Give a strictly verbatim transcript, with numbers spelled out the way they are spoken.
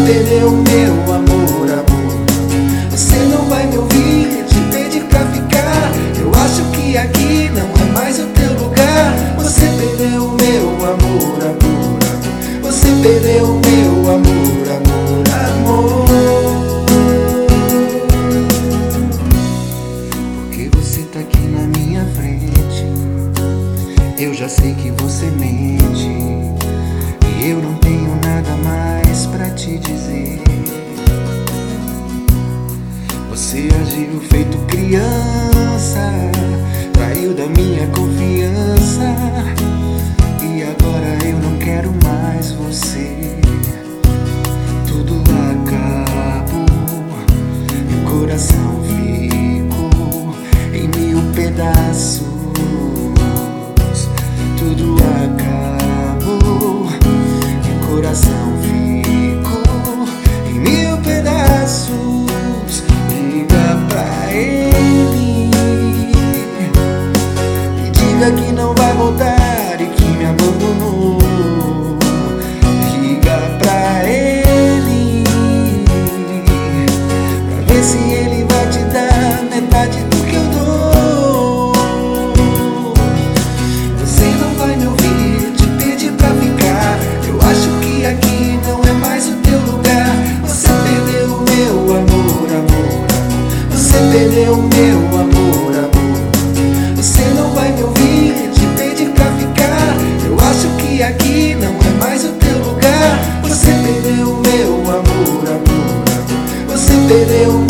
perdeu meu amor, amor. Você não vai me ouvir, te pedir pra ficar. Eu acho que aqui não é mais o teu lugar. Você perdeu meu amor, amor, amor. Você perdeu meu amor, amor, amor. Porque você tá aqui na minha frente, eu já sei que você mente, e eu não tenho nada mais pra te dizer. Você agiu feito criança, traiu da minha confiança, e agora eu não quero mais você. Tudo acabou, meu coração ficou em mil pedaços. Tudo acabou, meu coração ficou em mil pedaços. Liga pra ele e diga que não vai voltar e que me abandonou. Liga pra ele pra ver se ele vai te dar metade do que eu dou. Você não vai me ouvir, te pedir pra ficar. Eu acho que aqui não é mais o teu lugar. Você perdeu o meu amor, amor. Você perdeu o meu amor, amor. Você não vai me ouvir, te pedir pra ficar. Eu acho que aqui não é mais o teu lugar. Você perdeu o meu amor, amor, amor. Você perdeu o